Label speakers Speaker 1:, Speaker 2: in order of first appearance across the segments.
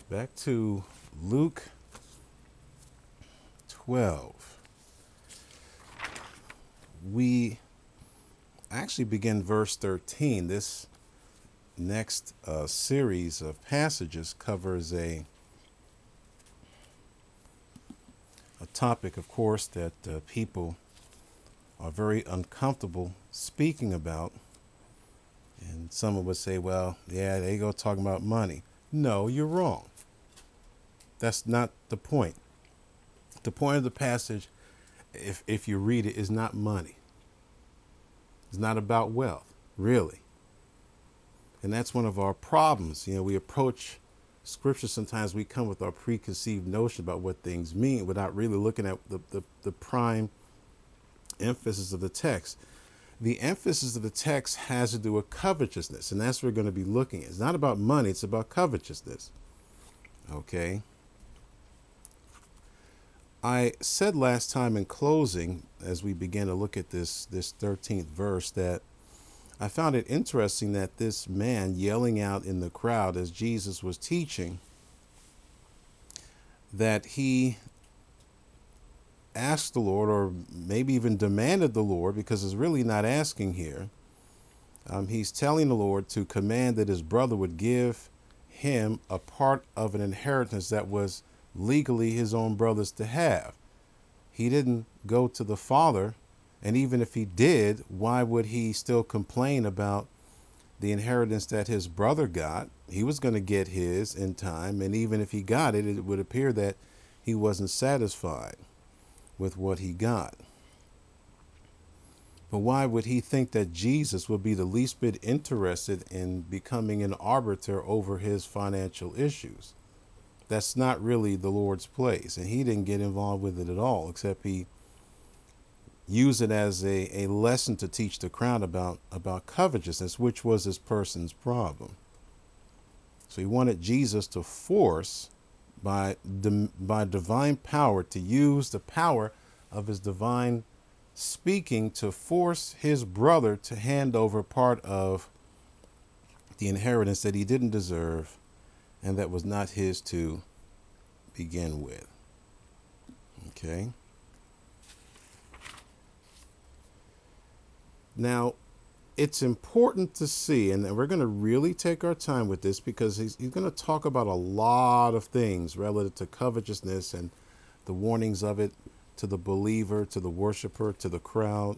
Speaker 1: Back to Luke 12. We actually begin verse 13. This next series of passages covers a topic, of course, that people are very uncomfortable speaking about. And someone would say, well, yeah, they go talking about money. No, you're wrong. That's not the point. The point of the passage, if you read it, is not money. It's not about wealth, really. And that's one of our problems. We approach scripture, sometimes we come with our preconceived notion about what things mean without really looking at the prime emphasis of the text. The emphasis of the text has to do with covetousness, and that's what we're going to be looking at. It's not about money, it's about covetousness. Okay. I said last time in closing, as we began to look at this 13th verse, that I found it interesting that this man yelling out in the crowd as Jesus was teaching, that he asked the Lord, or maybe even demanded the Lord, because it's really not asking here. He's telling the Lord to command that his brother would give him a part of an inheritance that was legally his own brother's to have. He didn't go to the father, and even if he did, why would he still complain about the inheritance that his brother got? He was going to get his in time, and even if he got it, it would appear that he wasn't satisfied with what he got. But why would he think that Jesus would be the least bit interested in becoming an arbiter over his financial issues? That's not really the Lord's place, and he didn't get involved with it at all, except he used it as a lesson to teach the crowd about covetousness, which was this person's problem. So he wanted Jesus to force, by divine power, to use the power of his divine speaking to force his brother to hand over part of the inheritance that he didn't deserve and that was not his to begin with. Okay. Now, it's important to see, and we're going to really take our time with this, because he's going to talk about a lot of things relative to covetousness and the warnings of it to the believer, to the worshiper, to the crowd.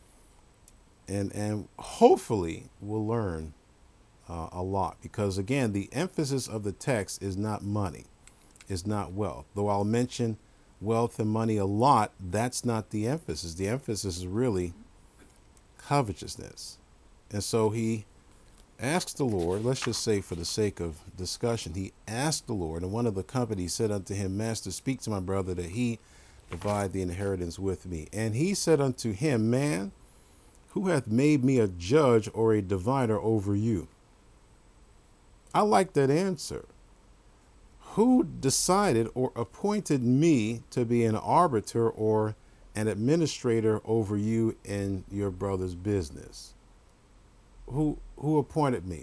Speaker 1: And hopefully we'll learn a lot, because again, the emphasis of the text is not money, is not wealth. Though I'll mention wealth and money a lot, that's not the emphasis. The emphasis is really covetousness. And so he asked the Lord, let's just say for the sake of discussion, he asked the Lord, and one of the company said unto him, Master, speak to my brother that he divide the inheritance with me. And he said unto him, Man, who hath made me a judge or a divider over you? I like that answer. Who decided or appointed me to be an arbiter or an administrator over you and your brother's business? Who appointed me?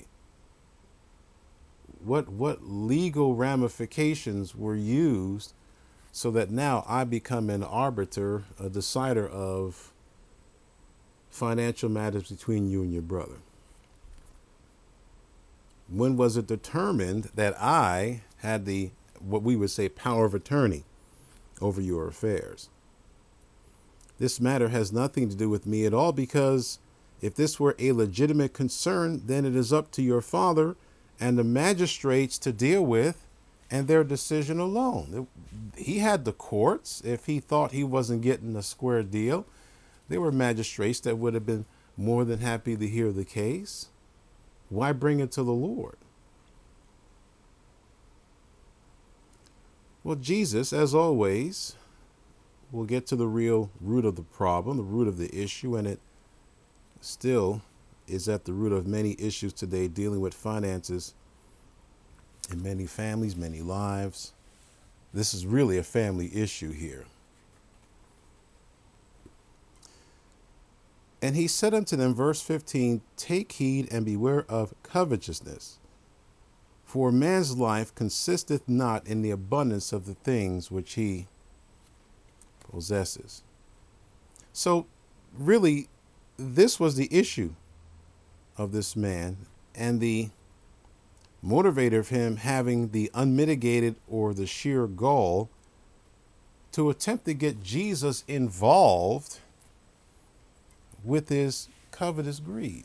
Speaker 1: What legal ramifications were used so that now I become an arbiter, a decider of financial matters between you and your brother? When was it determined that I had the, what we would say, power of attorney over your affairs? This matter has nothing to do with me at all, because if this were a legitimate concern, then it is up to your father and the magistrates to deal with, and their decision alone. He had the courts. If he thought he wasn't getting a square deal, there were magistrates that would have been more than happy to hear the case. Why bring it to the Lord? Well, Jesus, as always, will get to the real root of the problem, the root of the issue, and it still is at the root of many issues today dealing with finances in many families, many lives. This is really a family issue here. And he said unto them, verse 15, Take heed and beware of covetousness, For a man's life consisteth not in the abundance of the things which he possesses. So, really, this was the issue of this man, and the motivator of him having the unmitigated or the sheer gall to attempt to get Jesus involved with his covetous greed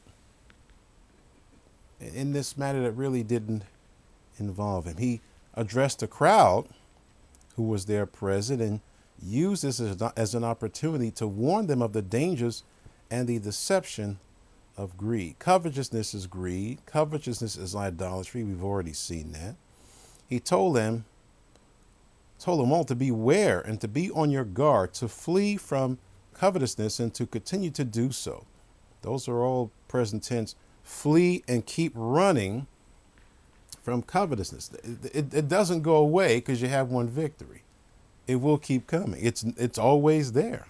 Speaker 1: in this matter that really didn't involve him. He addressed the crowd who was there present and used this as an opportunity to warn them of the dangers and the deception of greed. Covetousness is greed. Covetousness is idolatry. We've already seen that. He told them all to beware and to be on your guard, to flee from covetousness and to continue to do so. Those are all present tense. Flee and keep running from covetousness. It doesn't go away because you have one victory. It will keep coming. It's always there.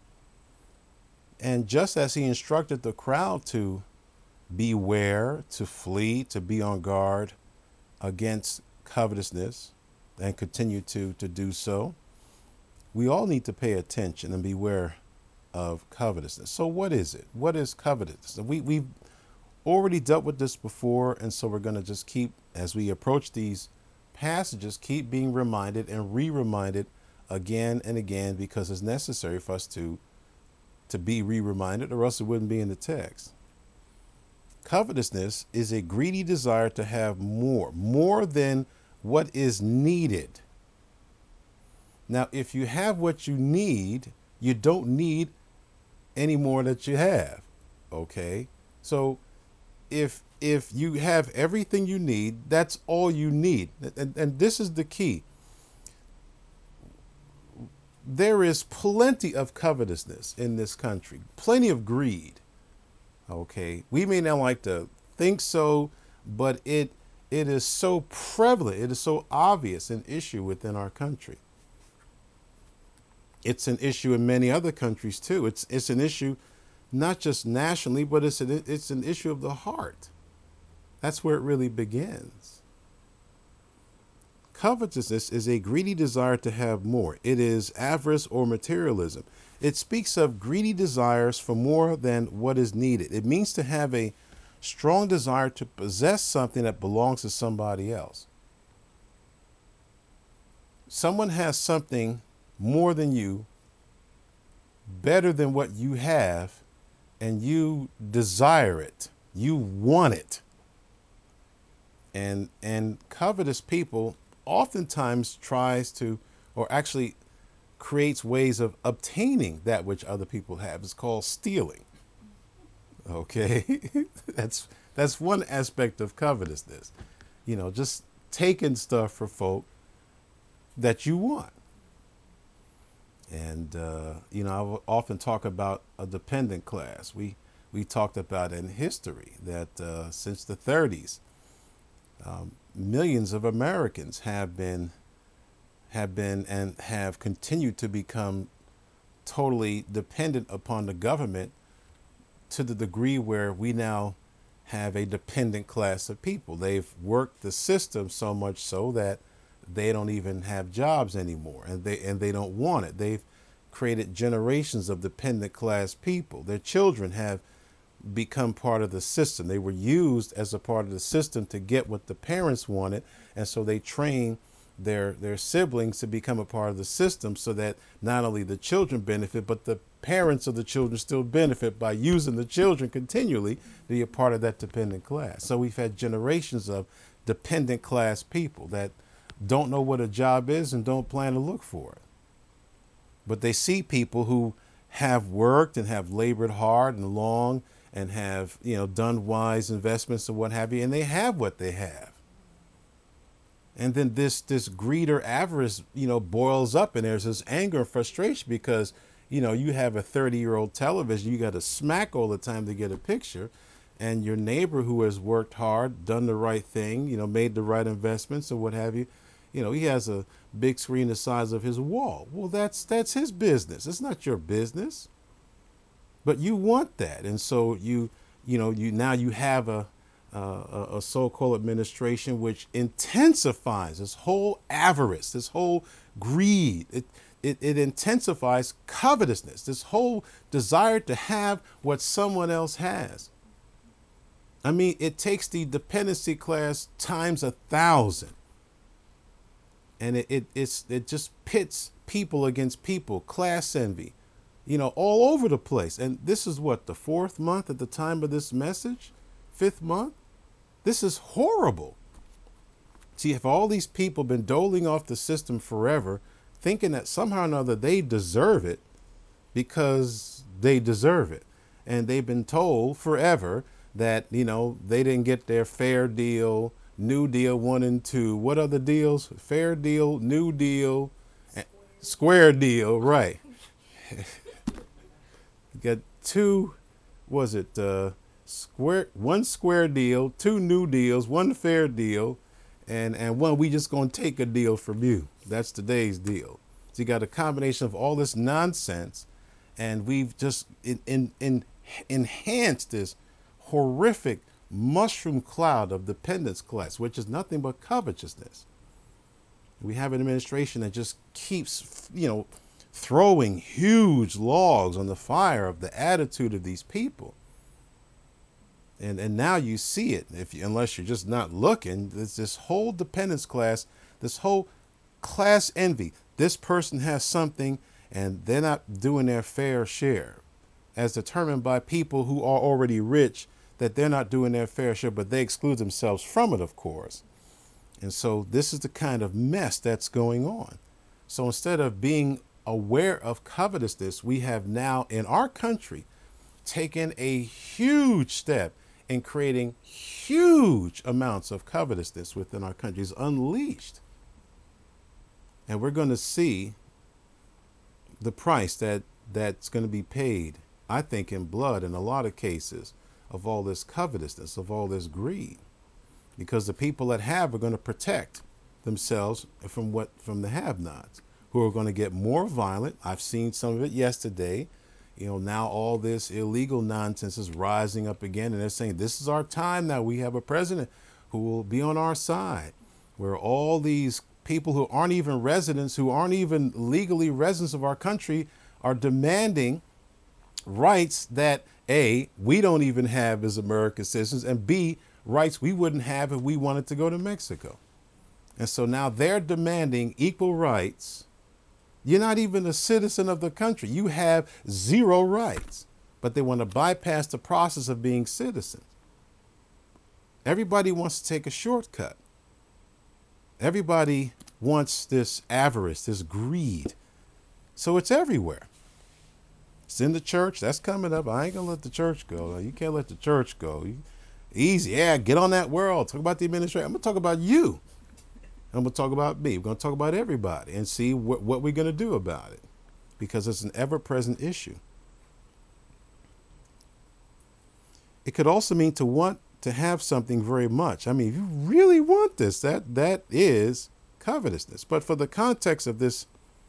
Speaker 1: And just as he instructed the crowd to beware, to flee, to be on guard against covetousness and continue to do so, we all need to pay attention and beware of covetousness. So what is it? What is covetousness? We've already dealt with this before, and so we're going to just keep, as we approach these passages, keep being reminded and re-reminded again and again, because it's necessary for us to be re-reminded, or else it wouldn't be in the text. Covetousness is a greedy desire to have more than what is needed. Now, if you have what you need, you don't need any more that you have. Okay? So if you have everything you need, that's all you need. And this is the key. There is plenty of covetousness in this country, plenty of greed. Okay, we may not like to think so, but it is so prevalent, it is so obvious an issue within our country. It's an issue in many other countries too. It's an issue not just nationally, but it's an issue of the heart. That's where it really begins. Covetousness is a greedy desire to have more. It is avarice or materialism. It speaks of greedy desires for more than what is needed. It means to have a strong desire to possess something that belongs to somebody else. Someone has something more than you, better than what you have, and you desire it. You want it. And covetous people oftentimes tries to, or actually creates ways of obtaining that which other people have. It's called stealing. Okay, that's one aspect of covetousness. Just taking stuff for folk that you want. And I will often talk about a dependent class. We talked about in history that since the 30s, millions of Americans have been and have continued to become totally dependent upon the government, to the degree where we now have a dependent class of people. They've worked the system so much so that they don't even have jobs anymore, and they don't want it. They've created generations of dependent class people. Their children have become part of the system. They were used as a part of the system to get what the parents wanted, and so they train their siblings to become a part of the system, so that not only the children benefit, but the parents of the children still benefit by using the children continually to be a part of that dependent class. So we've had generations of dependent class people that don't know what a job is and don't plan to look for it. But they see people who have worked and have labored hard and long and have, done wise investments and what have you, and they have what they have. And then this greed or avarice, boils up, and there's this anger and frustration because, you have a 30-year-old television, you got to smack all the time to get a picture, and your neighbor who has worked hard, done the right thing, made the right investments and what have you, he has a big screen the size of his wall. Well, that's his business. It's not your business. But you want that, and so you now you have a a so-called administration which intensifies this whole avarice, this whole greed. It intensifies covetousness, this whole desire to have what someone else has. I mean, it takes the dependency class times 1,000, and it just pits people against people, class envy, all over the place. And this is what, the fourth month at the time of this message, fifth month. This is horrible. See, if all these people been doling off the system forever, thinking that somehow or another they deserve it because they deserve it, and they've been told forever that they didn't get their fair deal, New Deal 1 and 2. What other deals? Fair deal, New Deal, square deal, right? You got two, was it one square deal, two new deals, one fair deal, and one we just gonna take a deal from you. That's today's deal. So you got a combination of all this nonsense, and we've just enhanced this horrific mushroom cloud of dependence class, which is nothing but covetousness. We have an administration that just keeps, throwing huge logs on the fire of the attitude of these people. And now you see it, unless you're just not looking. It's this whole dependence class, this whole class envy. This person has something and they're not doing their fair share, as determined by people who are already rich, that they're not doing their fair share, but they exclude themselves from it, of course. And so this is the kind of mess that's going on. So instead of being aware of covetousness, we have now in our country taken a huge step in creating huge amounts of covetousness within our country. It's unleashed. And we're going to see the price that's going to be paid, I think, in blood in a lot of cases, of all this covetousness, of all this greed, because the people that have are going to protect themselves from the have-nots, who are going to get more violent. I've seen some of it yesterday. Now all this illegal nonsense is rising up again, and they're saying this is our time now. We have a president who will be on our side, where all these people who aren't even residents, who aren't even legally residents of our country, are demanding rights that A, we don't even have as American citizens, and B, rights we wouldn't have if we wanted to go to Mexico. And so now they're demanding equal rights. You're not even a citizen of the country. You have zero rights, but they want to bypass the process of being citizens. Everybody wants to take a shortcut. Everybody wants this avarice, this greed. So it's everywhere. It's in the church. That's coming up. I ain't going to let the church go. You can't let the church go. Easy. Yeah, get on that world. Talk about the administration. I'm going to talk about you. I'm going to talk about me. We're going to talk about everybody and see what we're going to do about it, because it's an ever-present issue. It could also mean to want to have something very much. I mean, if you really want this, that is covetousness. But for the context of this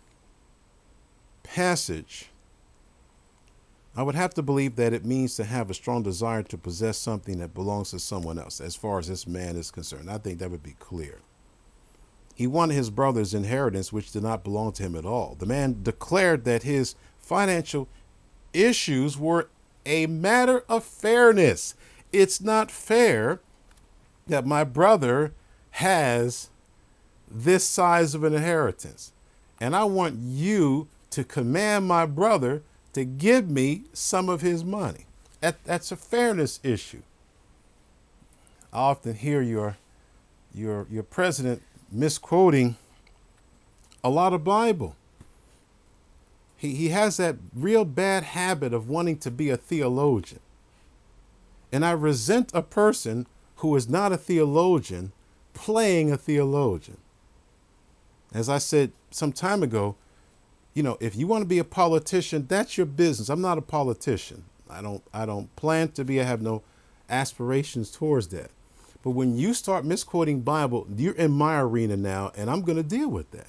Speaker 1: passage, I would have to believe that it means to have a strong desire to possess something that belongs to someone else, as far as this man is concerned. I think that would be clear. He wanted his brother's inheritance, which did not belong to him at all. The man declared that his financial issues were a matter of fairness. It's not fair that my brother has this size of an inheritance, and I want you to command my brother to give me some of his money. That's a fairness issue. I often hear your president misquoting a lot of Bible. He has that real bad habit of wanting to be a theologian. And I resent a person who is not a theologian playing a theologian. As I said some time ago, if you want to be a politician, that's your business. I'm not a politician. I don't plan to be. I have no aspirations towards that. But when you start misquoting Bible, you're in my arena now, and I'm going to deal with that.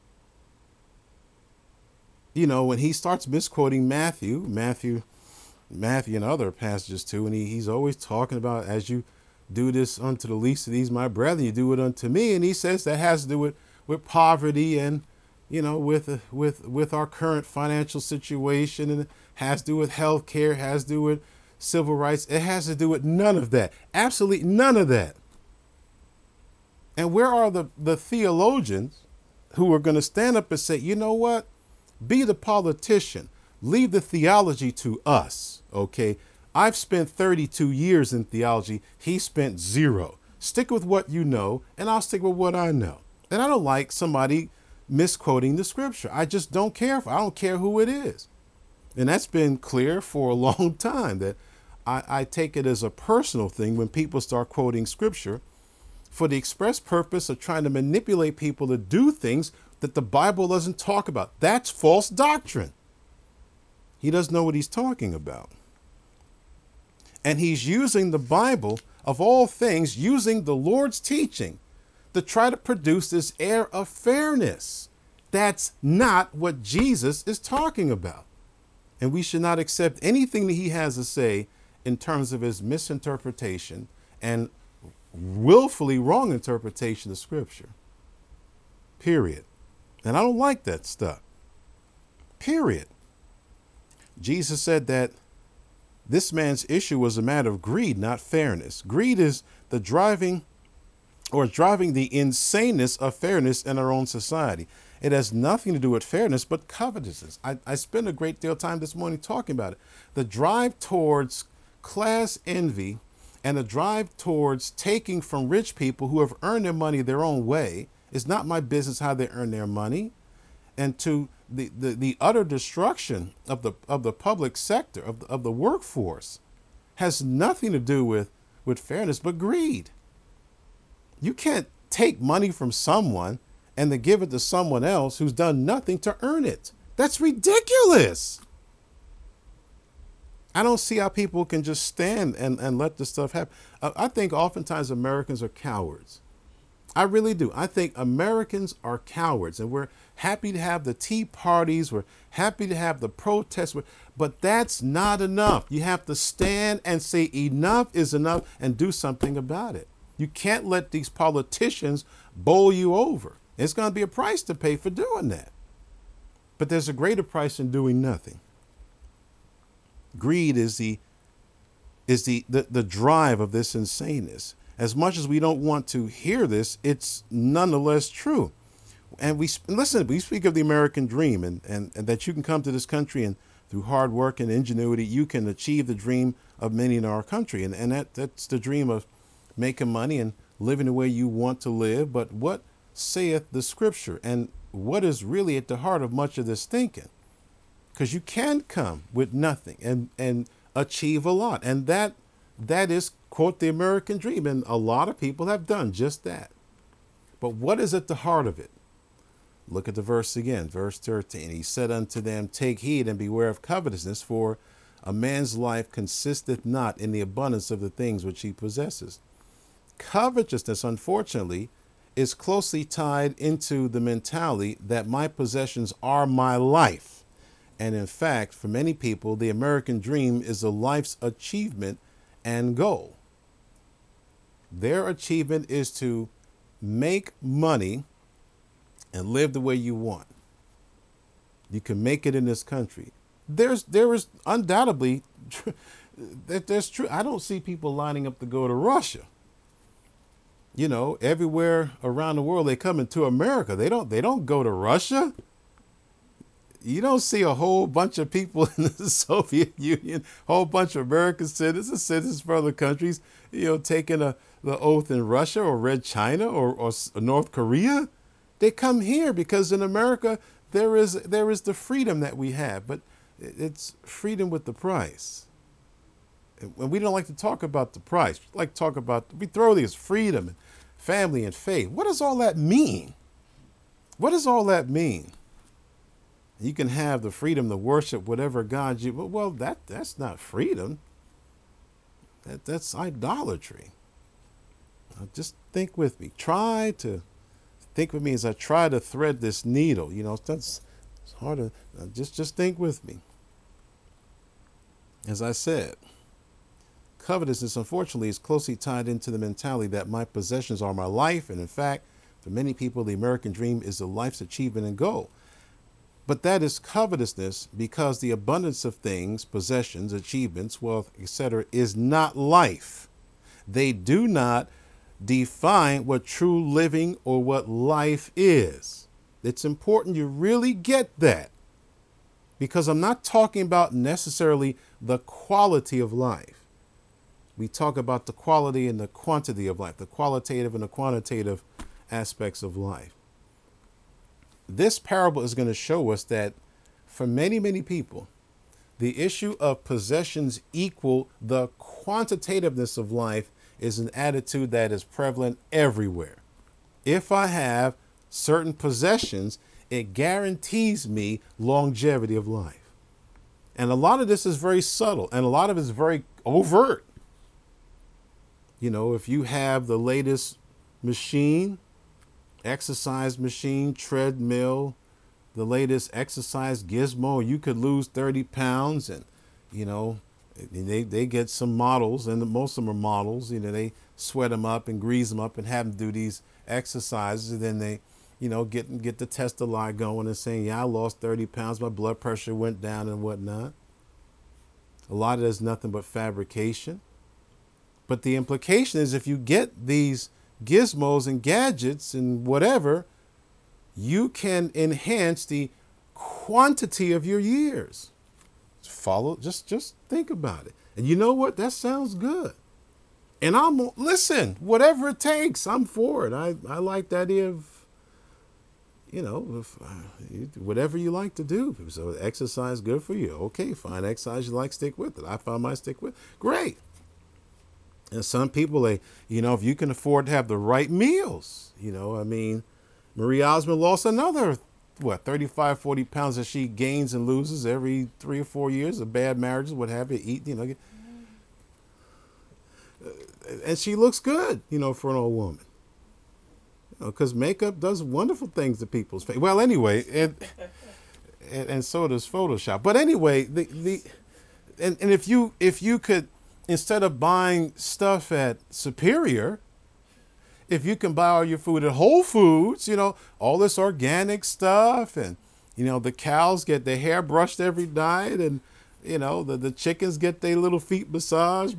Speaker 1: When he starts misquoting Matthew Matthew and other passages too, and he's always talking about, as you do this unto the least of these my brethren, you do it unto me. And he says that has to do with poverty and, with our current financial situation, and it has to do with health care, has to do with civil rights. It has to do with none of that. Absolutely none of that. And where are the theologians who are going to stand up and say, you know what? Be the politician. Leave the theology to us. Okay. I've spent 32 years in theology. He spent 0. Stick with what you know, and I'll stick with what I know. And I don't like somebody misquoting the scripture. I just don't care. I don't care who it is. And that's been clear for a long time, that I take it as a personal thing when people start quoting scripture for the express purpose of trying to manipulate people to do things that the Bible doesn't talk about. That's false doctrine. He doesn't know what he's talking about. And he's using the Bible, of all things, using the Lord's teaching to try to produce this air of fairness. That's not what Jesus is talking about. And we should not accept anything that he has to say in terms of his misinterpretation and willfully wrong interpretation of scripture. Period. And I don't like that stuff. Period. Jesus said that this man's issue was a matter of greed, not fairness. Greed is the driving the insaneness of fairness in our own society. It has nothing to do with fairness, but covetousness. I spent a great deal of time this morning talking about it. The drive towards class envy and the drive towards taking from rich people who have earned their money their own way. It's not my business how they earn their money. And to the utter destruction of the public sector, of the workforce, has nothing to do with fairness, but greed. You can't take money from someone and then give it to someone else who's done nothing to earn it. That's ridiculous. I don't see how people can just stand and let this stuff happen. I think oftentimes Americans are cowards. I really do. I think Americans are cowards, and we're happy to have the tea parties. We're happy to have the protests, but that's not enough. You have to stand and say enough is enough and do something about it. You can't let these politicians bowl you over. It's going to be a price to pay for doing that. But there's a greater price in doing nothing. Greed is the drive of this insaneness. As much as we don't want to hear this, it's nonetheless true. And we speak of the American dream, and that you can come to this country and through hard work and ingenuity, you can achieve the dream of many in our country. And that's the dream of making money and living the way you want to live. But what saith the scripture, and what is really at the heart of much of this thinking? Because you can come with nothing and achieve a lot. And that is, quote, the American dream. And a lot of people have done just that. But what is at the heart of it? Look at the verse again, verse 13. He said unto them, take heed and beware of covetousness, for a man's life consisteth not in the abundance of the things which he possesses. Covetousness, unfortunately, is closely tied into the mentality that my possessions are my life. And in fact, for many people, the American dream is a life's achievement and goal. Their achievement is to make money and live the way you want. You can make it in this country. There is undoubtedly that there's true. I don't see people lining up to go to Russia. You know, everywhere around the world they come into America. They don't go to Russia. You don't see a whole bunch of people in the Soviet Union, a whole bunch of American citizens from other countries, taking the oath in Russia or Red China or North Korea. They come here because in America there is the freedom that we have, but it's freedom with the price. And we don't like to talk about the price. We throw these freedom and family and faith. What does all that mean? What does all that mean? You can have the freedom to worship whatever God you, well, that's not freedom. That's idolatry. Now just think with me. Try to think with me as I try to thread this needle. It's hard to, just think with me. As I said, covetousness, unfortunately, is closely tied into the mentality that my possessions are my life. And in fact, for many people, the American dream is the life's achievement and goal. But that is covetousness because the abundance of things, possessions, achievements, wealth, etc., is not life. They do not define what true living or what life is. It's important you really get that, because I'm not talking about necessarily the quality of life. We talk about the quality and the quantity of life, the qualitative and the quantitative aspects of life. This parable is going to show us that for many, many people, the issue of possessions equal the quantitativeness of life is an attitude that is prevalent everywhere. If I have certain possessions, it guarantees me longevity of life. And a lot of this is very subtle and a lot of it is very overt. You know, if you have the latest machine, exercise machine, treadmill, the latest exercise gizmo, you could lose 30 pounds. And, you know, they get some models, and most of them are models. You know, they sweat them up and grease them up and have them do these exercises. And then they, you know, get the test lie going and saying, yeah, I lost 30 pounds. My blood pressure went down and whatnot. A lot of it is nothing but fabrication. But the implication is if you get these gizmos and gadgets and whatever, you can enhance the quantity of your years. Just think about it. And you know what? That sounds good. And listen, whatever it takes, I'm for it. I like the idea of, you know, whatever you like to do. So exercise, good for you. Okay, fine. Exercise you like, stick with it. I found my stick with it. Great. And some people, you know, if you can afford to have the right meals, you know, I mean, Marie Osmond lost another, 35, 40 pounds that she gains and loses every 3 or 4 years of bad marriages, what have you, eat, you know. And she looks good, you know, for an old woman. Because makeup does wonderful things to people's face. Well, anyway, and so does Photoshop. But anyway, and if you could, instead of buying stuff at Superior, if you can buy all your food at Whole Foods, you know, all this organic stuff, and, you know, the cows get their hair brushed every night, and, you know, the chickens get their little feet massaged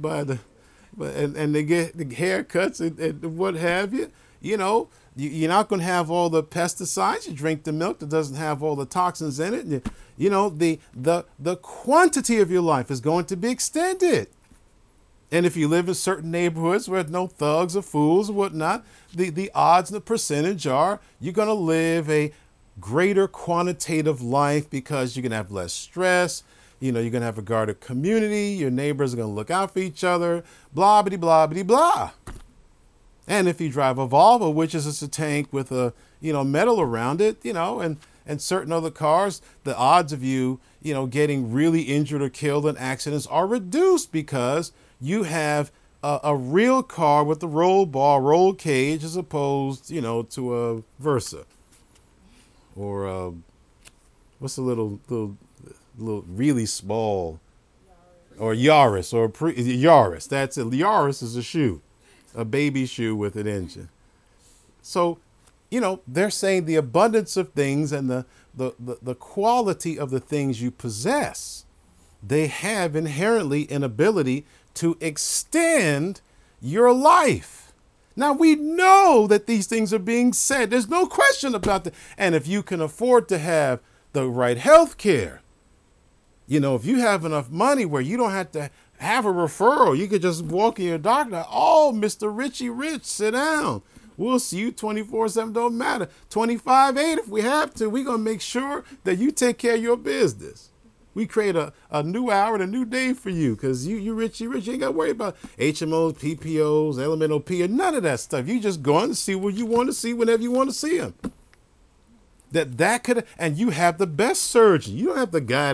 Speaker 1: and they get the haircuts and what have you, you know, you're not going to have all the pesticides. You drink the milk that doesn't have all the toxins in it. You know, the quantity of your life is going to be extended. And if you live in certain neighborhoods where no thugs or fools or whatnot, the odds and the percentage are you're going to live a greater quantitative life because you're going to have less stress. You know, you're going to have a guarded community. Your neighbors are going to look out for each other, blah, bitty, blah, bitty, blah. And if you drive a Volvo, which is a tank with a, you know, metal around it, you know, and certain other cars, the odds of you, you know, getting really injured or killed in accidents are reduced because you have a real car with the roll bar, roll cage, as opposed, you know, to a Versa or what's the little really small, or Yaris or Yaris. That's it. Yaris is a shoe, a baby shoe with an engine. So, you know, they're saying the abundance of things and the quality of the things you possess, they have inherently an ability to extend your life. Now, we know that these things are being said. There's no question about that. And if you can afford to have the right health care, you know, if you have enough money where you don't have to have a referral, you could just walk in your doctor. Oh, Mr. Richie Rich, sit down. We'll see you 24/7, don't matter. 25/8 if we have to. We're going to make sure that you take care of your business. We create a new hour and a new day for you because you Richie Rich. You ain't got to worry about HMOs, PPOs, LMNOP, or none of that stuff. You just go and see what you want to see whenever you want to see them. That could, and you have the best surgeon. You don't have the guy that,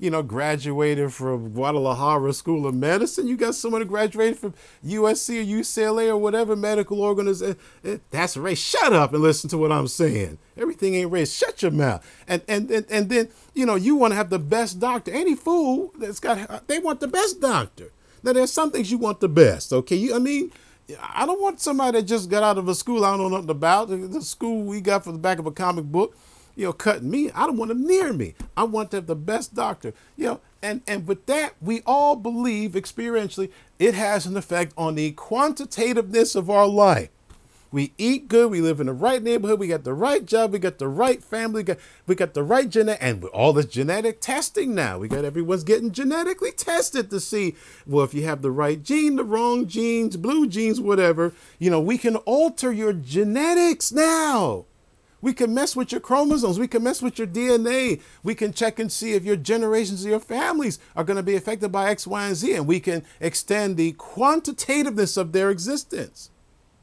Speaker 1: graduated from Guadalajara School of Medicine. You got someone who graduated from USC or UCLA or whatever medical organization. That's race. Shut up and listen to what I'm saying. Everything ain't race. Shut your mouth. And then, you want to have the best doctor. Any fool they want the best doctor. Now, there's some things you want the best, okay? I don't want somebody that just got out of a school I don't know nothing about. The school we got from the back of a comic book, cutting me. I don't want them near me. I want to have the best doctor, and with that, we all believe experientially it has an effect on the quantitativeness of our life. We eat good. We live in the right neighborhood. We got the right job. We got the right family. We got the right genetic. And with all this genetic testing now, everyone's getting genetically tested to see, well, if you have the right gene, the wrong genes, blue genes, whatever, we can alter your genetics now. We can mess with your chromosomes. We can mess with your DNA. We can check and see if your generations of your families are going to be affected by X, Y, and Z. And we can extend the quantitativeness of their existence.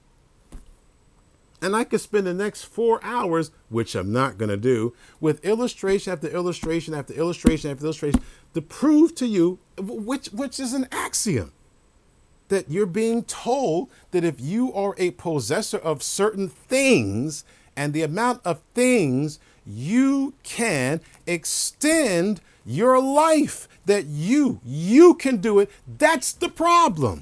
Speaker 1: And I could spend the next 4 hours, which I'm not going to do, with illustration after illustration after illustration after illustration to prove to you, which is an axiom, that you're being told that if you are a possessor of certain things and the amount of things, you can extend your life, that you can do it. That's the problem.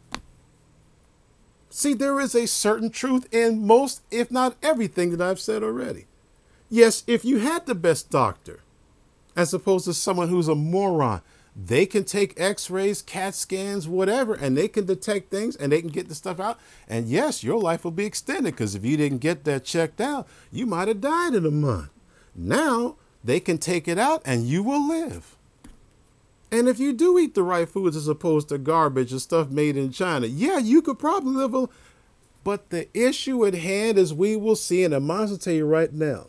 Speaker 1: See, there is a certain truth in most, if not everything that I've said already. Yes, if you had the best doctor, as opposed to someone who's a moron, they can take x-rays, CAT scans, whatever, and they can detect things and they can get the stuff out. And yes, your life will be extended, because if you didn't get that checked out, you might have died in a month. Now they can take it out and you will live. And if you do eat the right foods as opposed to garbage and stuff made in China, yeah, you could probably live. But the issue at hand, as we will see, and I'm going to tell you right now,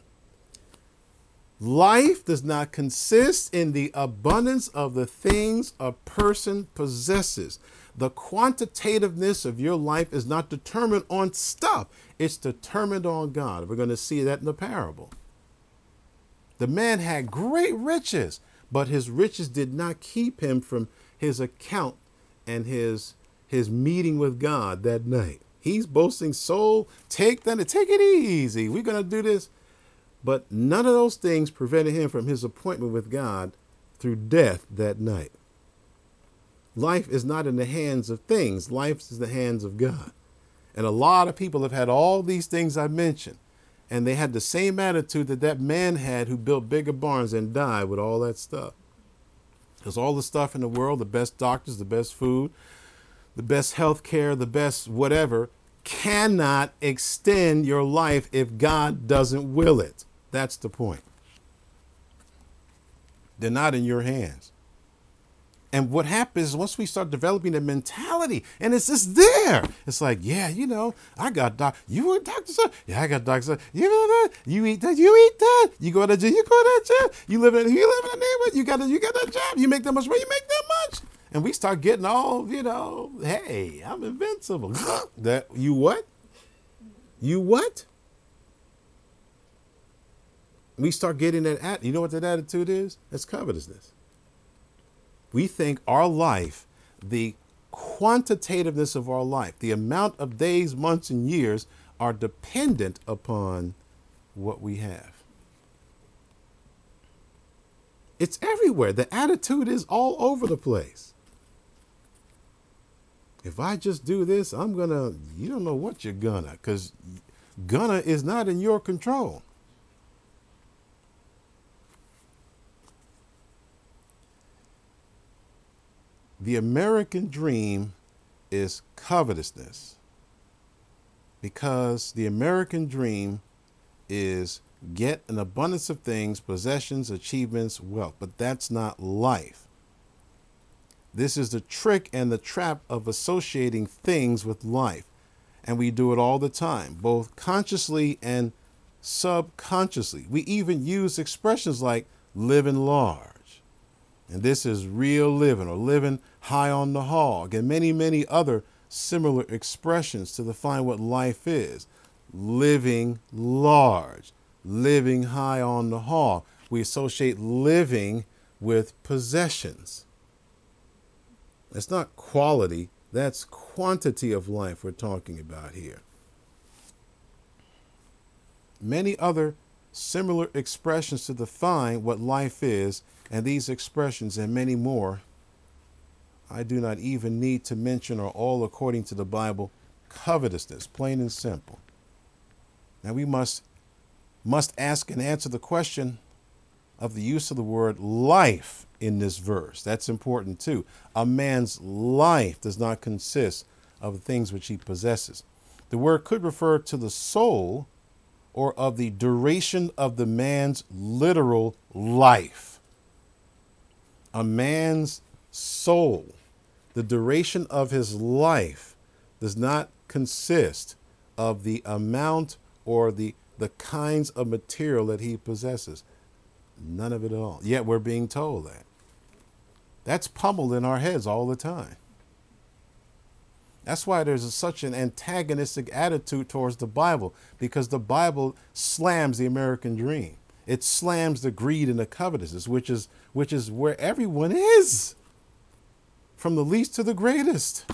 Speaker 1: life does not consist in the abundance of the things a person possesses. The quantitativeness of your life is not determined on stuff. It's determined on God. We're going to see that in the parable. The man had great riches, but his riches did not keep him from his account and his meeting with God that night. He's boasting, soul, take it easy. We're going to do this. But none of those things prevented him from his appointment with God through death that night. Life is not in the hands of things. Life is in the hands of God. And a lot of people have had all these things I mentioned, and they had the same attitude that man had who built bigger barns and died with all that stuff. Because all the stuff in the world, the best doctors, the best food, the best health care, the best whatever, cannot extend your life if God doesn't will it. That's the point. They're not in your hands. And what happens is once we start developing a mentality, and it's just there, it's like, yeah, I got you a doctor, son? Yeah, I got doctor, son. You know that? You eat that, you go to gym, you go to that gym, you live in the neighborhood, you got that job, you make that much money, you make that much. And we start getting all, hey, I'm invincible. That you what? You what? We start getting that. You know what that attitude is? That's covetousness. We think our life, the quantitativeness of our life, the amount of days, months, and years are dependent upon what we have. It's everywhere. The attitude is all over the place. If I just do this, you don't know what you're gonna, because gonna is not in your control. The American dream is covetousness, because the American dream is get an abundance of things, possessions, achievements, wealth, but that's not life. This is the trick and the trap of associating things with life. And we do it all the time, both consciously and subconsciously. We even use expressions like living large. And this is real living, or living high on the hog, and many, many other similar expressions to define what life is. Living large, living high on the hog. We associate living with possessions. It's not quality, that's quantity of life we're talking about here. Many other similar expressions to define what life is, and these expressions and many more I do not even need to mention are all according to the Bible covetousness, plain and simple. Now we must ask and answer the question of the use of the word life in this verse. That's important too. A man's life does not consist of the things which he possesses. The word could refer to the soul or of the duration of the man's literal life. A man's soul, the duration of his life, does not consist of the amount or the kinds of material that he possesses. None of it at all. Yet we're being told that. That's pummeled in our heads all the time. That's why there's such an antagonistic attitude towards the Bible, because the Bible slams the American dream. It slams the greed and the covetousness, which is where everyone is, from the least to the greatest.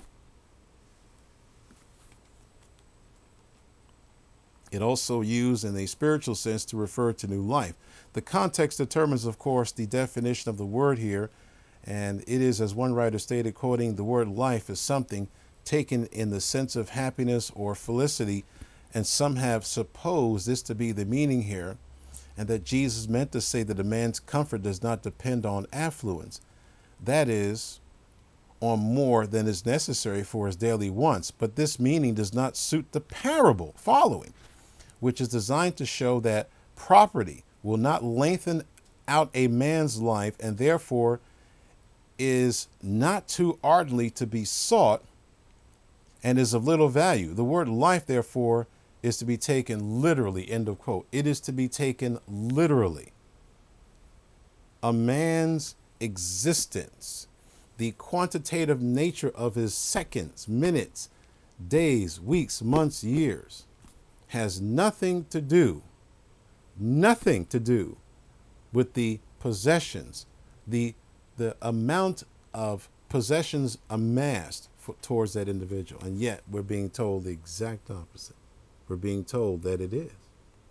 Speaker 1: It also used in a spiritual sense to refer to new life. The context determines, of course, the definition of the word here, and it is, as one writer stated, quoting, the word life is something taken in the sense of happiness or felicity, and some have supposed this to be the meaning here, and that Jesus meant to say that a man's comfort does not depend on affluence, that is, on more than is necessary for his daily wants. But this meaning does not suit the parable following, which is designed to show that property will not lengthen out a man's life and therefore is not too ardently to be sought and is of little value. The word life, therefore, is to be taken literally, end of quote. It is to be taken literally. A man's existence, the quantitative nature of his seconds, minutes, days, weeks, months, years, has nothing to do with the possessions, the amount of possessions amassed towards that individual. And yet we're being told the exact opposite. We're being told that it is.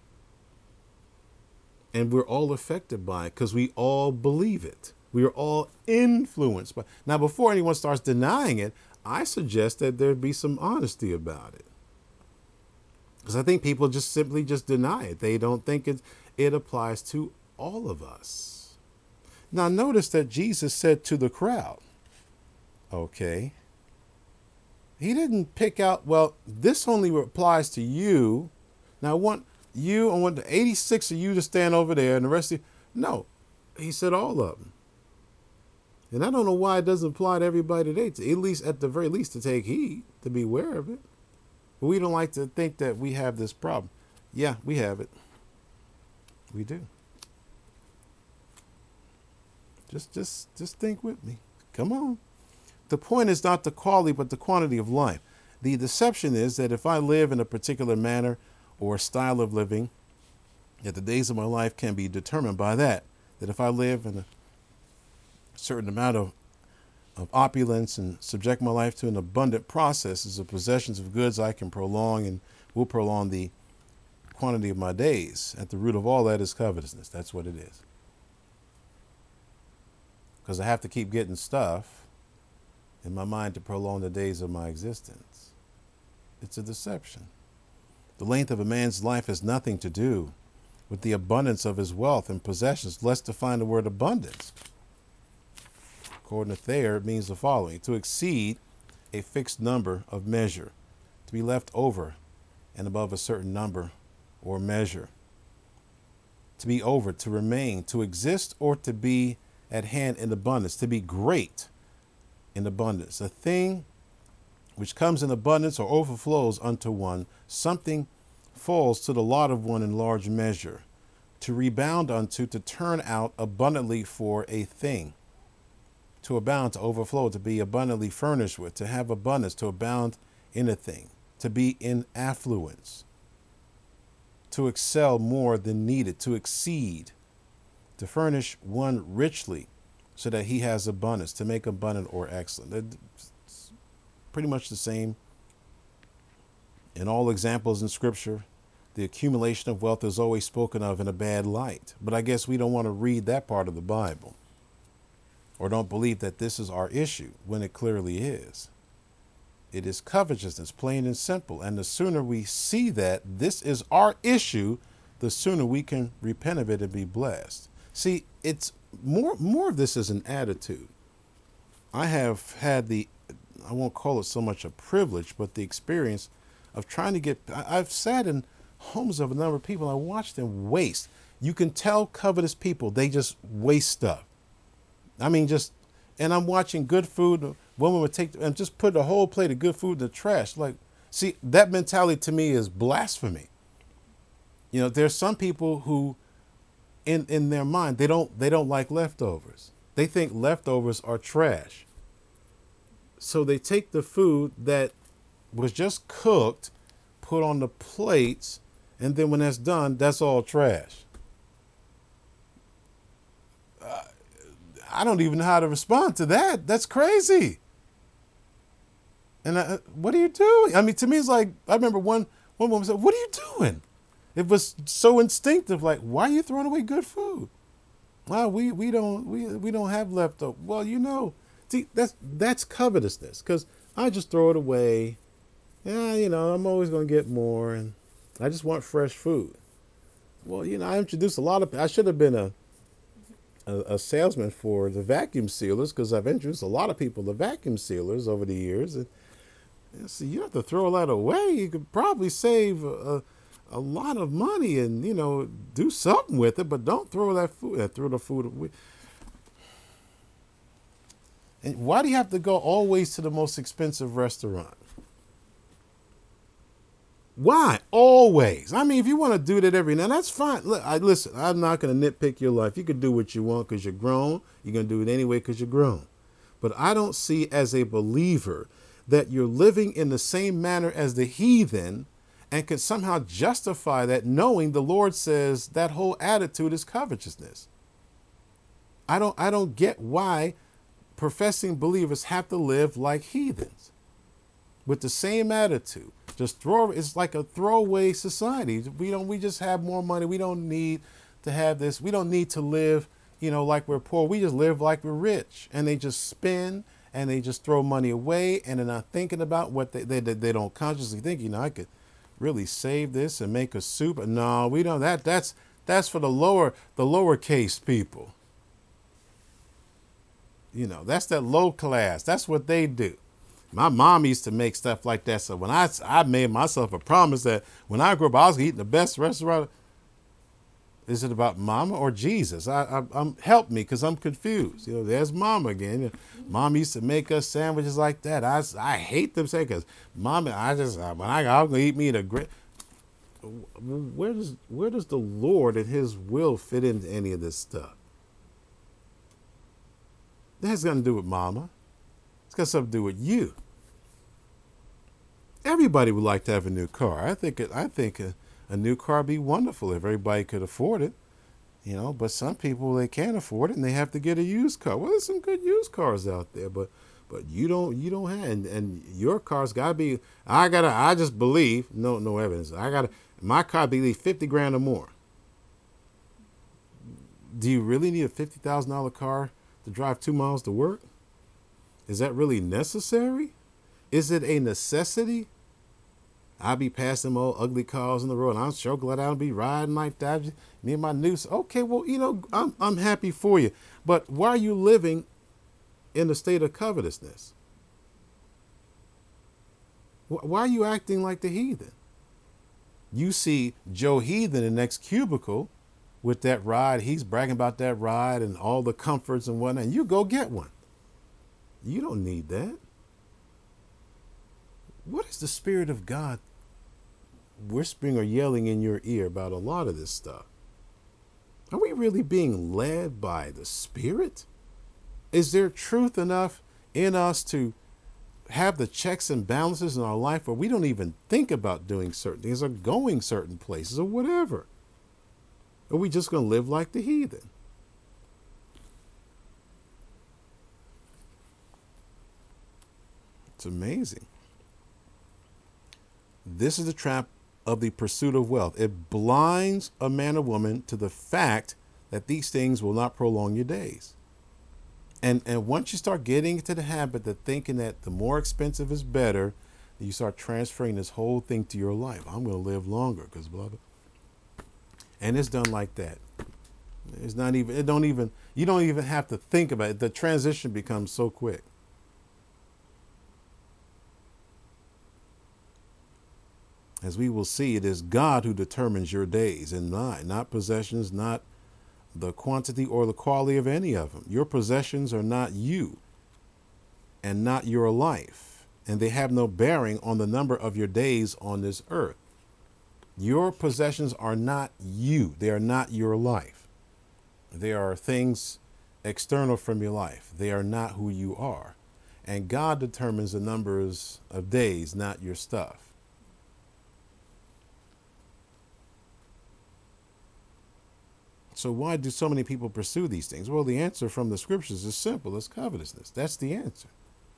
Speaker 1: And we're all affected by it because we all believe it. We are all influenced by it. Now, before anyone starts denying it, I suggest that there be some honesty about it. Because I think people just simply deny it. They don't think it applies to all of us. Now, notice that Jesus said to the crowd, okay, he didn't pick out, well, this only applies to you. Now, I want the 86 of you to stand over there and the rest of you. No, he said all of them. And I don't know why it doesn't apply to everybody today, at least at the very least to take heed, to be aware of it. But we don't like to think that we have this problem. Yeah, we have it. We do. Just think with me. Come on. The point is not the quality, but the quantity of life. The deception is that if I live in a particular manner or style of living, that the days of my life can be determined by that. That if I live in a certain amount of opulence and subject my life to an abundant processes of possessions of goods, I can prolong and will prolong the quantity of my days. At the root of all that is covetousness. That's what it is. Because I have to keep getting stuff in my mind to prolong the days of my existence. It's a deception. The length of a man's life has nothing to do with the abundance of his wealth and possessions. Let's define the word abundance. According to Thayer, it means the following: to exceed a fixed number of measure, to be left over and above a certain number or measure, to be over, to remain, to exist, or to be at hand in abundance, to be great in abundance. A thing which comes in abundance or overflows unto one, something falls to the lot of one in large measure, to rebound unto, to turn out abundantly for a thing, to abound, to overflow, to be abundantly furnished with, to have abundance, to abound in a thing, to be in affluence, to excel more than needed, to exceed, to furnish one richly, so that he has abundance, to make abundant or excellent. It's pretty much the same in all examples in Scripture. The accumulation of wealth is always spoken of in a bad light. But I guess we don't want to read that part of the Bible, or don't believe that this is our issue when it clearly is. It is covetousness, plain and simple. And the sooner we see that this is our issue, the sooner we can repent of it and be blessed. See, it's more of this is an attitude. I have had I won't call it so much a privilege, but the experience of trying to I've sat in homes of a number of people. I watched them waste. You can tell covetous people, they just waste stuff. I mean, and I'm watching good food. A woman would take and just put a whole plate of good food in the trash. Like, see, that mentality to me is blasphemy. You know, there's some people who, in their mind, they don't like leftovers. They think leftovers are trash. So they take the food that was just cooked, put on the plates, and then when that's done, that's all trash. I don't even know how to respond to that. That's crazy. And what are you doing? I mean, to me, it's like, I remember one woman said, "What are you doing?" It was so instinctive. Like, why are you throwing away good food? Well, we don't have leftover. Well, see, that's covetousness, because I just throw it away. Yeah, I'm always going to get more, and I just want fresh food. Well, I introduced I should have been a salesman for the vacuum sealers, because I've introduced a lot of people to vacuum sealers over the years. And see, you don't have to throw all that away. You could probably save a lot of money and, do something with it, but don't throw that food, throw the food away. And why do you have to go always to the most expensive restaurant? Why? Always. I mean, if you want to do that every now, that's fine. Look, listen, I'm not going to nitpick your life. You can do what you want because you're grown. You're going to do it anyway because you're grown. But I don't see as a believer that you're living in the same manner as the heathen and can somehow justify that, knowing the Lord says that whole attitude is covetousness. I don't get why professing believers have to live like heathens with the same attitude. It's like a throwaway society. We just have more money. We don't need to have this. We don't need to live, like we're poor. We just live like we're rich. And they just spend and they just throw money away, and they're not thinking about what they don't consciously think, I could really save this and make a soup. No, we don't. That's for the lowercase people. That's that low class. That's what they do. My mom used to make stuff like that. So when I made myself a promise that when I grew up, I was eating the best restaurant. Is it about mama or Jesus? Help me, because I'm confused. There's mama again. Mom used to make us sandwiches like that. I hate them saying, because mama, I'm going to eat me the great. Where does the Lord and his will fit into any of this stuff? That has nothing to do with mama. It's got something to do with you. Everybody would like to have a new car. I think a new car would be wonderful if everybody could afford it. But some people, they can't afford it and they have to get a used car. Well, there's some good used cars out there, but you don't have, and your car's got to be. I just believe, no evidence. My car be at least $50,000 or more. Do you really need a $50,000 car to drive 2 miles to work? Is that really necessary? Is it a necessity? I'll be passing more ugly cars on the road, and I'm sure glad I'll be riding like that. Me and my new. Okay, well, I'm happy for you. But why are you living in a state of covetousness? Why are you acting like the heathen? You see Joe Heathen in the next cubicle with that ride. He's bragging about that ride and all the comforts and whatnot. And you go get one. You don't need that. What is the Spirit of God whispering or yelling in your ear about a lot of this stuff? Are we really being led by the Spirit? Is there truth enough in us to have the checks and balances in our life where we don't even think about doing certain things or going certain places or whatever? Or are we just going to live like the heathen? It's amazing. This is the trap of the pursuit of wealth. It blinds a man or woman to the fact that these things will not prolong your days. And once you start getting into the habit of thinking that the more expensive is better, you start transferring this whole thing to your life. I'm going to live longer because blah blah. And it's done like that. It's not even. It don't even. You don't even have to think about it. The transition becomes so quick. As we will see, it is God who determines your days and not possessions, not the quantity or the quality of any of them. Your possessions are not you and not your life, and they have no bearing on the number of your days on this earth. Your possessions are not you. They are not your life. They are things external from your life. They are not who you are. And God determines the numbers of days, not your stuff. So why do so many people pursue these things? Well, the answer from the scriptures is simple. It's covetousness. That's the answer.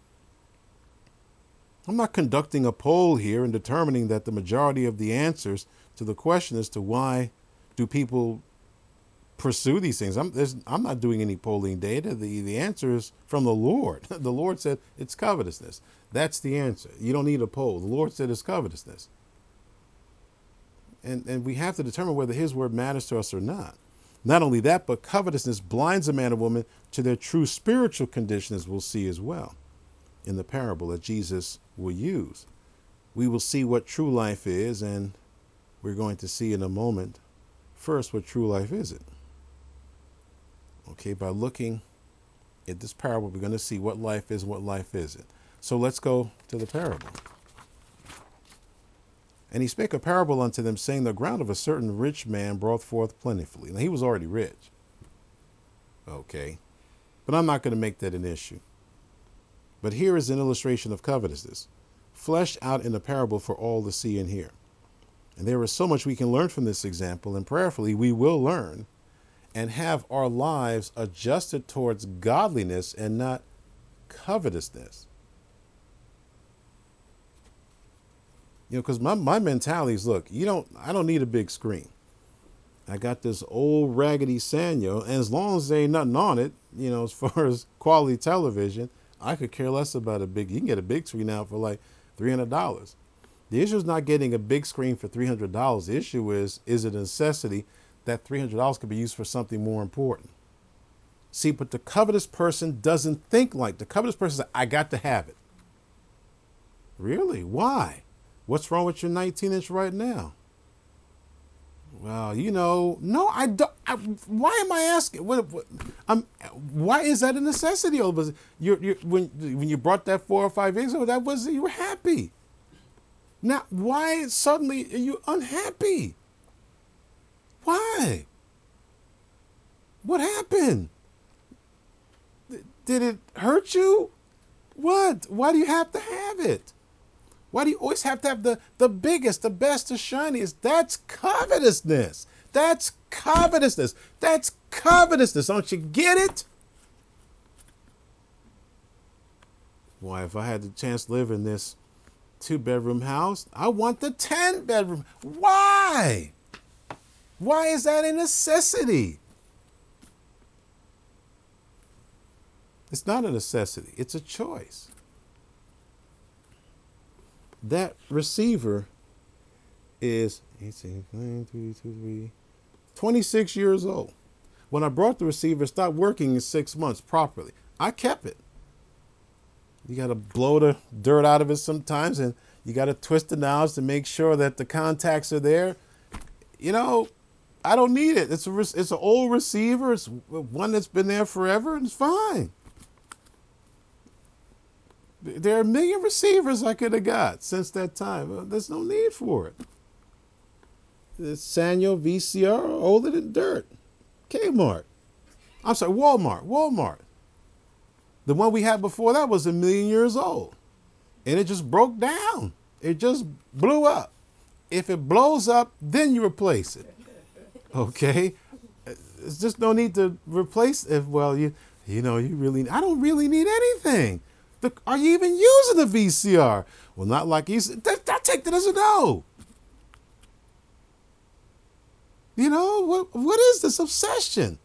Speaker 1: I'm not conducting a poll here and determining that the majority of the answers to the question as to why do people pursue these things. I'm not doing any polling data. The answer is from the Lord. The Lord said it's covetousness. That's the answer. You don't need a poll. The Lord said it's covetousness. And we have to determine whether his word matters to us or not. Not only that, but covetousness blinds a man or woman to their true spiritual condition, as we'll see as well in the parable that Jesus will use. We will see what true life is, and we're going to see in a moment first what true life isn't. Okay, by looking at this parable, we're going to see what life is and what life isn't. So let's go to the parable. And he spake a parable unto them, saying, the ground of a certain rich man brought forth plentifully. Now, he was already rich. Okay. But I'm not going to make that an issue. But here is an illustration of covetousness, fleshed out in a parable for all to see and hear. And there is so much we can learn from this example, and prayerfully we will learn and have our lives adjusted towards godliness and not covetousness. You know, because my mentality is, look, I don't need a big screen. I got this old raggedy Sanyo, and as long as there ain't nothing on it, you know, as far as quality television, I could care less about you can get a big screen now for like $300. The issue is not getting a big screen for $300. The issue is it a necessity that $300 could be used for something more important? See, but the covetous person doesn't think like the covetous person says, I got to have it. Really? Why? What's wrong with your 19-inch right now? Well, you know, no, I don't. Why am I asking? Why is that a necessity? When you brought that 4 or 5 years ago, you were happy. Now, why suddenly are you unhappy? Why? What happened? Did it hurt you? What? Why do you have to have it? Why do you always have to have the biggest, the best, the shiniest? That's covetousness. That's covetousness. That's covetousness. Don't you get it? Why, if I had the chance to live in this 2-bedroom house, I want the 10-bedroom. Why? Why is that a necessity? It's not a necessity. It's a choice. That receiver is 26 years old. When I brought the receiver, it stopped working in 6 months properly. I kept it. You got to blow the dirt out of it sometimes, and you got to twist the knobs to make sure that the contacts are there. You know, I don't need it. It's an old receiver. It's one that's been there forever, and it's fine. There are a million receivers I could have got since that time. There's no need for it. It's Sanyo VCR, older than dirt. Kmart. I'm sorry, Walmart. The one we had before that was 1,000,000 years old. And it just broke down. It just blew up. If it blows up, then you replace it. Okay? There's just no need to replace it. Well, you know, I don't really need anything. Are you even using the VCR? Well, not like you said. I take that as a no. You know, what is this obsession?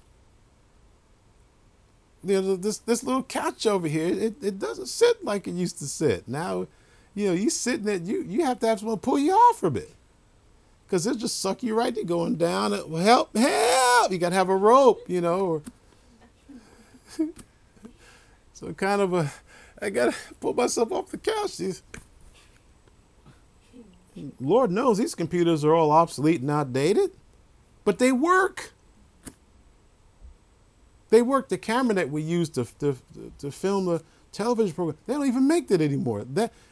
Speaker 1: You know, this little couch over here, it doesn't sit like it used to sit. Now, you know, you sitting there, you have to have someone pull you off from it. Because it'll just suck you right there going down. Help, help. You got to have a rope, you know. Or so kind of I got to pull myself off the couch. Lord knows these computers are all obsolete and outdated. But they work. They work. The camera that we use to film the television program, they don't even make that anymore.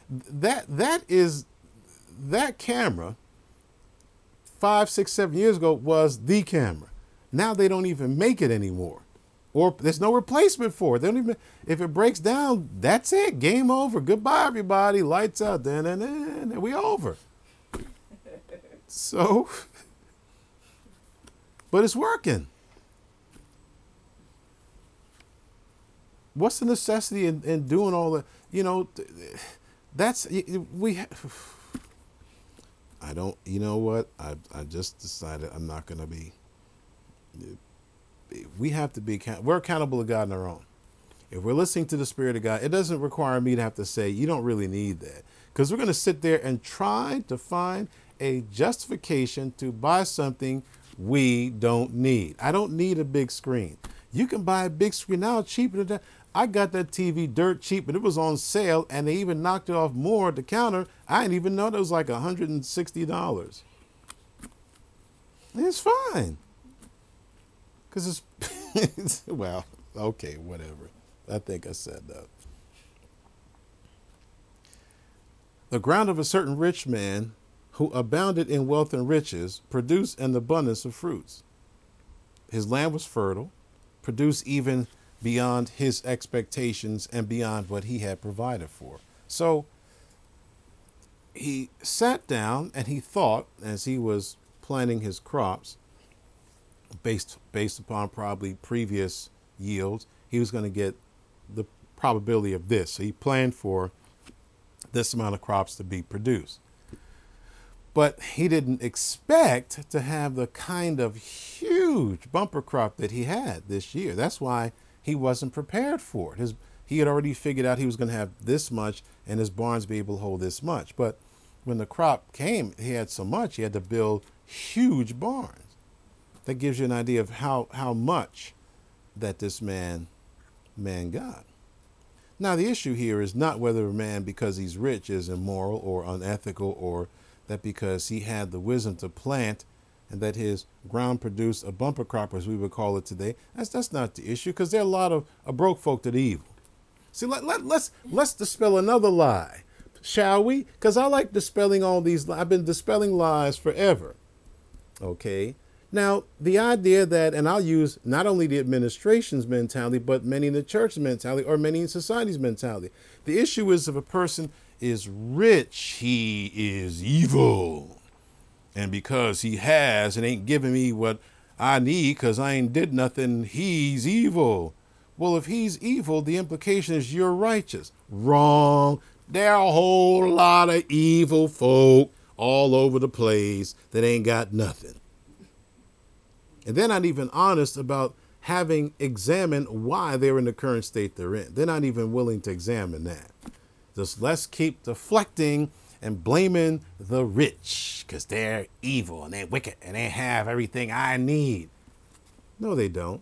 Speaker 1: That camera 5, 6, 7 years ago was the camera. Now they don't even make it anymore. Or there's no replacement for it. They don't even, if it breaks down, that's it. Game over. Goodbye, everybody. Lights out. And we over. So, but it's working. What's the necessity in doing all that? You know, I don't, you know what? I just decided I'm not going to be, we have to be, we're accountable to God on our own. If we're listening to the Spirit of God, it doesn't require me to have to say, you don't really need that. Because we're going to sit there and try to find a justification to buy something we don't need. I don't need a big screen. You can buy a big screen now cheaper than that. I got that TV dirt cheap, but it was on sale, and they even knocked it off more at the counter. I didn't even know it was like $160. It's fine. Because it's, well, okay, whatever. I think I said that. The ground of a certain rich man who abounded in wealth and riches produced an abundance of fruits. His land was fertile, produced even beyond his expectations and beyond what he had provided for. So he sat down and he thought, as he was planting his crops, based upon probably previous yields, he was going to get the probability of this. So he planned for this amount of crops to be produced. But he didn't expect to have the kind of huge bumper crop that he had this year. That's why he wasn't prepared for it. He had already figured out he was going to have this much and his barns be able to hold this much. But when the crop came, he had so much, he had to build huge barns. That gives you an idea of how much that this man got. Now, the issue here is not whether a man, because he's rich, is immoral or unethical, or that because he had the wisdom to plant and that his ground produced a bumper crop, as we would call it today. That's not the issue, because there are a lot of broke folk that are evil. See, let's dispel another lie, shall we? Because I like dispelling all these. I've been dispelling lies forever. Okay. Now, the idea that, and I'll use not only the administration's mentality, but many in the church's mentality or many in society's mentality. The issue is if a person is rich, he is evil. And because he has and ain't giving me what I need because I ain't did nothing, he's evil. Well, if he's evil, the implication is you're righteous. Wrong. There are a whole lot of evil folk all over the place that ain't got nothing. And they're not even honest about having examined why they're in the current state they're in. They're not even willing to examine that. Just let's keep deflecting and blaming the rich because they're evil and they're wicked and they have everything I need. No, they don't.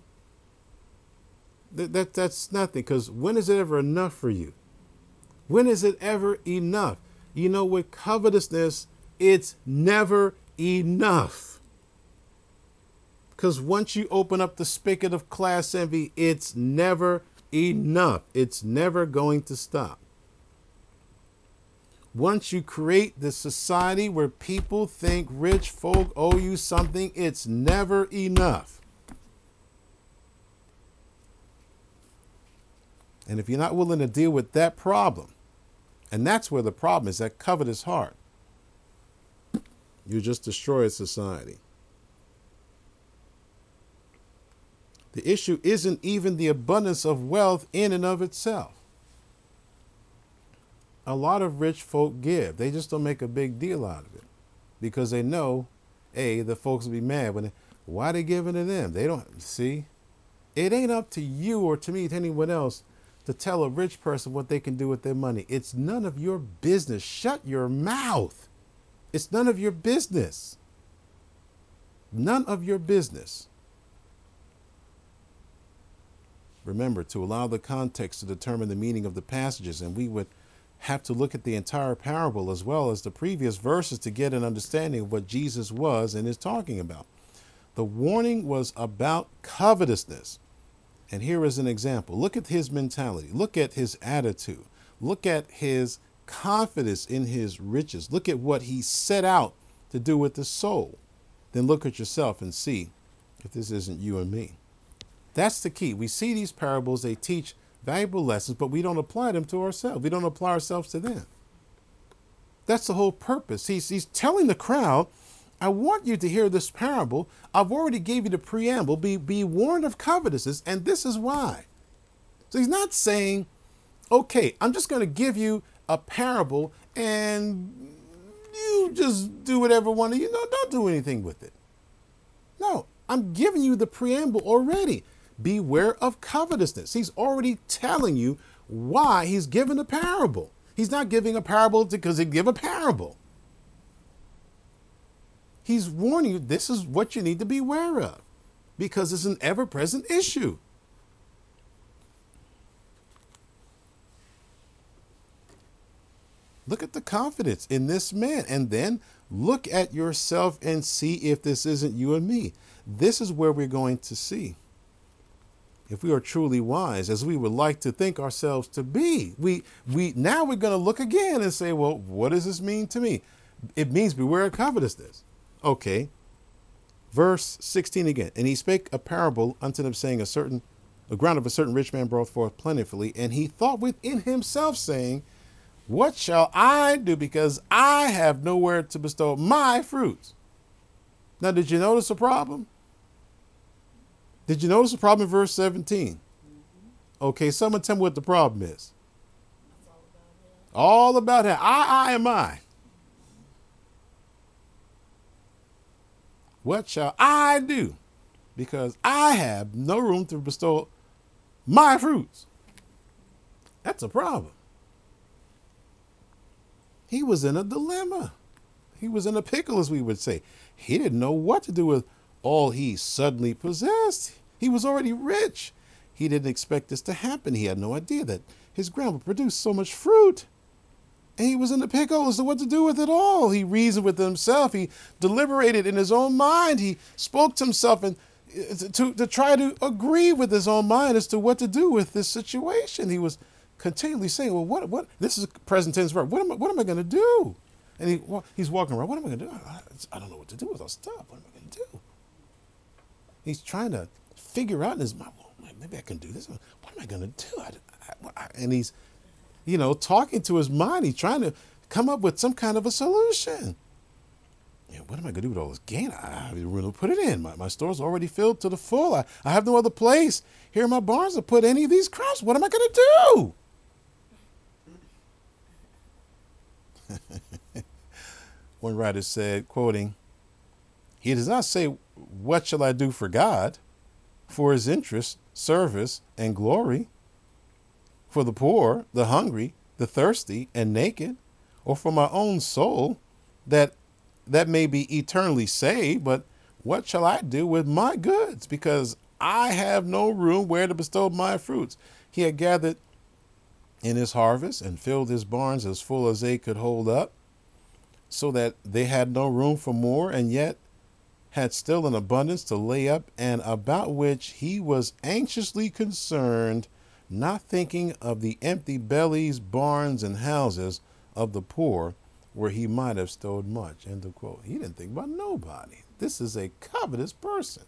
Speaker 1: That's nothing, because when is it ever enough for you? When is it ever enough? You know, with covetousness, it's never enough. Because once you open up the spigot of class envy, it's never enough. It's never going to stop. Once you create this society where people think rich folk owe you something, it's never enough. And if you're not willing to deal with that problem, and that's where the problem is, that covetous heart, you just destroy society. The issue isn't even the abundance of wealth in and of itself. A lot of rich folk give. They just don't make a big deal out of it because they know, A, the folks will be mad when why they giving to them? They don't see. It ain't up to you or to me, to anyone else, to tell a rich person what they can do with their money. It's none of your business. Shut your mouth. It's none of your business. None of your business. Remember, to allow the context to determine the meaning of the passages, and we would have to look at the entire parable as well as the previous verses to get an understanding of what Jesus was and is talking about. The warning was about covetousness. And here is an example. Look at his mentality. Look at his attitude. Look at his confidence in his riches. Look at what he set out to do with the soul. Then look at yourself and see if this isn't you and me. That's the key. We see these parables, they teach valuable lessons, but we don't apply them to ourselves. We don't apply ourselves to them. That's the whole purpose. He's telling the crowd, I want you to hear this parable. I've already gave you the preamble. Be warned of covetousness, and this is why. So he's not saying, okay, I'm just going to give you a parable and you just do whatever one of you. No, don't do anything with it. No, I'm giving you the preamble already. Beware of covetousness. He's already telling you why he's given a parable. He's not giving a parable because he give a parable. He's warning you, this is what you need to be aware of because it's an ever-present issue. Look at the confidence in this man, and then look at yourself and see if this isn't you and me. This is where we're going to see if we are truly wise, as we would like to think ourselves to be. Now we're going to look again and say, well, what does this mean to me? It means beware of covetousness. Okay. Verse 16 again. And he spake a parable unto them, saying, the ground of a certain rich man brought forth plentifully. And he thought within himself, saying, what shall I do? Because I have nowhere to bestow my fruits. Now, did you notice a problem? Did you notice the problem in verse 17? Okay, someone tell me what the problem is. All about him. I am I. What shall I do? Because I have no room to bestow my fruits. That's a problem. He was in a dilemma. He was in a pickle, as we would say. He didn't know what to do with all he suddenly possessed. He was already rich. He didn't expect this to happen. He had no idea that his ground would produce so much fruit. And he was in a pickle as to what to do with it all. He reasoned with himself. He deliberated in his own mind. He spoke to himself and to try to agree with his own mind as to what to do with this situation. He was continually saying, well, what, this is present tense verb. What am I going to do? And he's walking around. What am I going to do? I don't know what to do with all stuff. What am I going to do? He's trying to figure out in his mind, well, maybe I can do this. What am I going to do? And he's, talking to his mind. He's trying to come up with some kind of a solution. What am I going to do with all this gain? I really put it in. My store's already filled to the full. I have no other place here in my barns to put any of these crops. What am I going to do? One writer said, quoting, he does not say, what shall I do for God, for his interest, service, and glory, for the poor, the hungry, the thirsty, and naked, or for my own soul, that may be eternally saved, but what shall I do with my goods? Because I have no room where to bestow my fruits. He had gathered in his harvest and filled his barns as full as they could hold up, so that they had no room for more, and yet had still an abundance to lay up, and about which he was anxiously concerned, not thinking of the empty bellies, barns, and houses of the poor, where he might have stowed much. End of quote. He didn't think about nobody. This is a covetous person.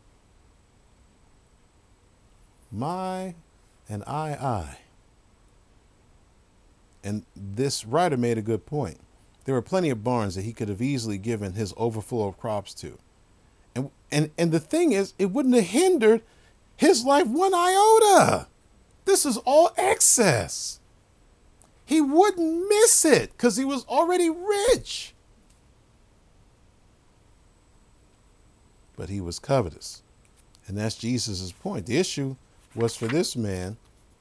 Speaker 1: My and I. And this writer made a good point. There were plenty of barns that he could have easily given his overflow of crops to. And the thing is, it wouldn't have hindered his life one iota. This is all excess. He wouldn't miss it because he was already rich. But he was covetous. And that's Jesus' point. The issue was for this man,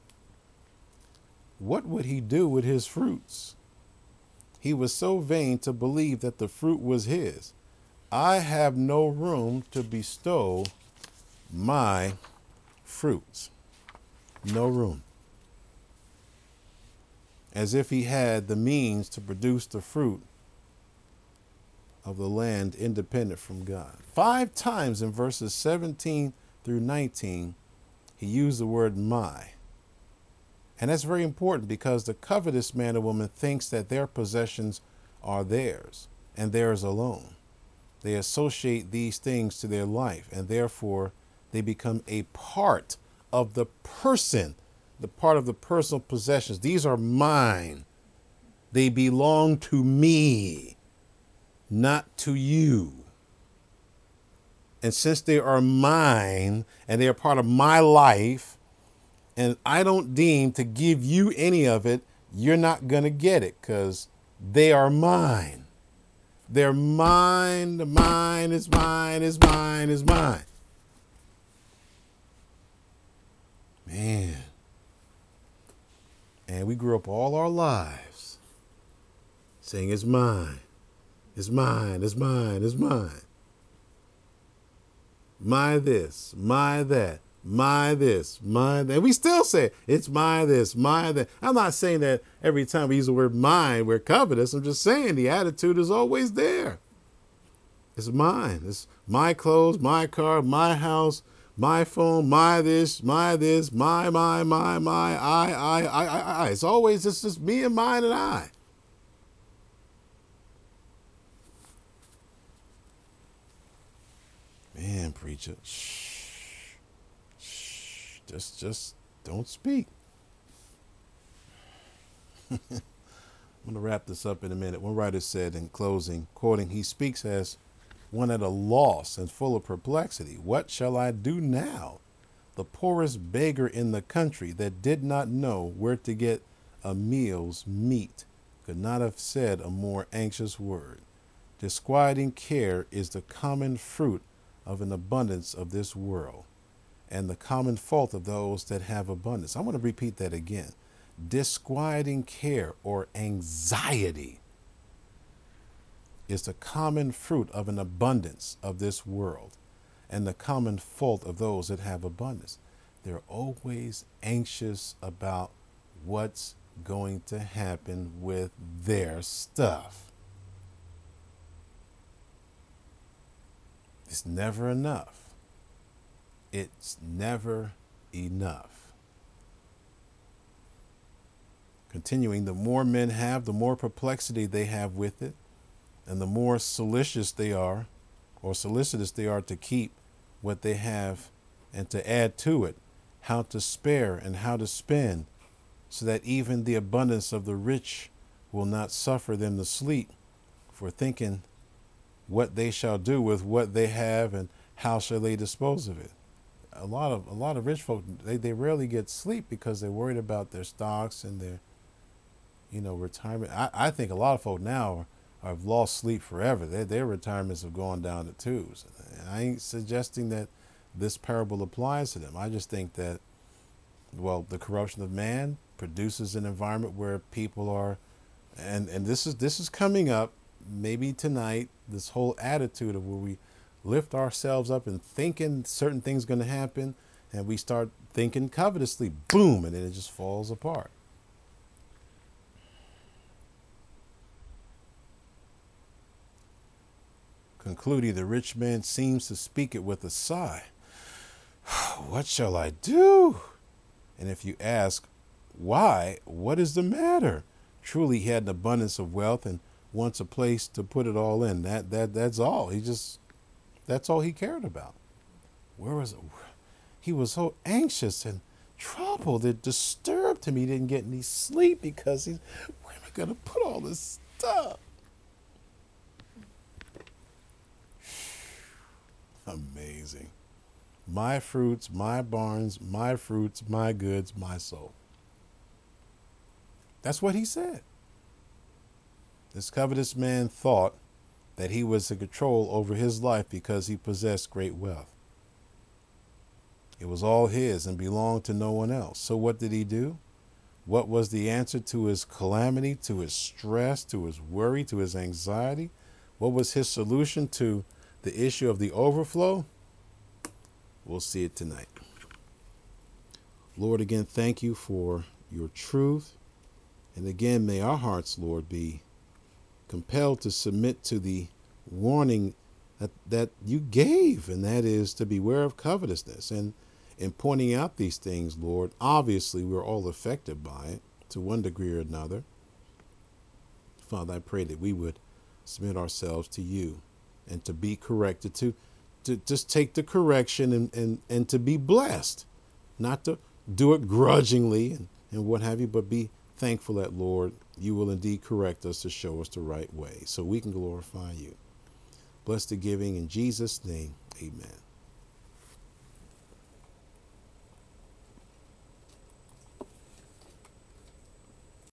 Speaker 1: what would he do with his fruits? He was so vain to believe that the fruit was his. I have no room to bestow my fruits. No room. As if he had the means to produce the fruit of the land independent from God. 5 times in verses 17 through 19, he used the word my. And that's very important because the covetous man or woman thinks that their possessions are theirs and theirs alone. They associate these things to their life, and therefore they become a part of the person, the part of the personal possessions. These are mine. They belong to me, not to you. And since they are mine and they are part of my life, and I don't deem to give you any of it, you're not going to get it because they are mine. They're mine. Mine is mine is mine is mine. Man. And we grew up all our lives saying it's mine. It's mine. It's mine. It's mine. My this, my that, my this, my that. We still say it's my this, my that. I'm not saying that every time we use the word mine, we're covetous. I'm just saying the attitude is always there. It's mine. It's my clothes, my car, my house, my phone, my this, my, I. It's always just me and mine and I. Man, preacher, shh, shh, just don't speak. I'm going to wrap this up in a minute. One writer said in closing, quoting, he speaks as one at a loss and full of perplexity. What shall I do now? The poorest beggar in the country that did not know where to get a meal's meat could not have said a more anxious word. Disquieting care is the common fruit of an abundance of this world, and the common fault of those that have abundance. I want to repeat that again. Disquieting care or anxiety is the common fruit of an abundance of this world, and the common fault of those that have abundance. They're always anxious about what's going to happen with their stuff. It's never enough. It's never enough. Continuing, the more men have, the more perplexity they have with it, and the more solicitous they are to keep what they have and to add to it, how to spare and how to spend, so that even the abundance of the rich will not suffer them to sleep for thinking what they shall do with what they have and how shall they dispose of it. A lot of rich folk, they rarely get sleep because they're worried about their stocks and their retirement. I think a lot of folk now have lost sleep forever. Their retirements have gone down the tubes. And I ain't suggesting that this parable applies to them. I just think that, well, the corruption of man produces an environment where people are, and this is coming up maybe tonight, this whole attitude of where we lift ourselves up and thinking certain things going to happen, and we start thinking covetously, boom, and then it just falls apart. Concluding, the rich man seems to speak it with a sigh. What shall I do? And if you ask, why? What is the matter? Truly, he had an abundance of wealth and wants a place to put it all in. That's all. That's all he cared about. Where was it? He was so anxious and troubled. It disturbed him. He didn't get any sleep because where am I going to put all this stuff? Amazing. My fruits, my barns, my fruits, my goods, my soul. That's what he said. This covetous man thought that he was in control over his life because he possessed great wealth. It was all his and belonged to no one else. So what did he do? What was the answer to his calamity, to his stress, to his worry, to his anxiety? What was his solution to the issue of the overflow? We'll see it tonight. Lord, again, thank you for your truth. And again, may our hearts, Lord, be compelled to submit to the warning that you gave, and that is to beware of covetousness. And in pointing out these things, Lord, obviously we're all affected by it to one degree or another. Father, I pray that we would submit ourselves to you and to be corrected, to just take the correction and to be blessed, not to do it grudgingly and what have you, but be thankful that, Lord, you will indeed correct us to show us the right way so we can glorify you. Bless the giving in Jesus' name. Amen.